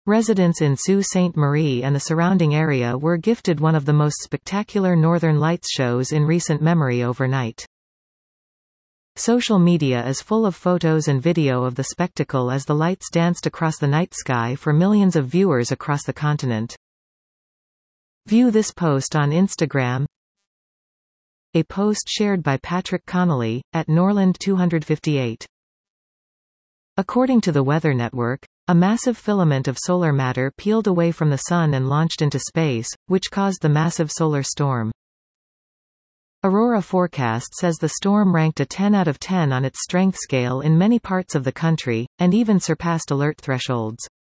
Residents in Sault Ste. Marie and the surrounding area were gifted one of the most spectacular Northern Lights shows in recent memory overnight. Social media is full of photos and video of the spectacle as the lights danced across the night sky for millions of viewers across the continent. View this post on Instagram. A post shared by Patrick Connolly, at Norland 258. According to the Weather Network, a massive filament of solar matter peeled away from the Sun and launched into space, which caused the massive solar storm. Aurora Forecast says the storm ranked a 10 out of 10 on its strength scale in many parts of the country, and even surpassed alert thresholds.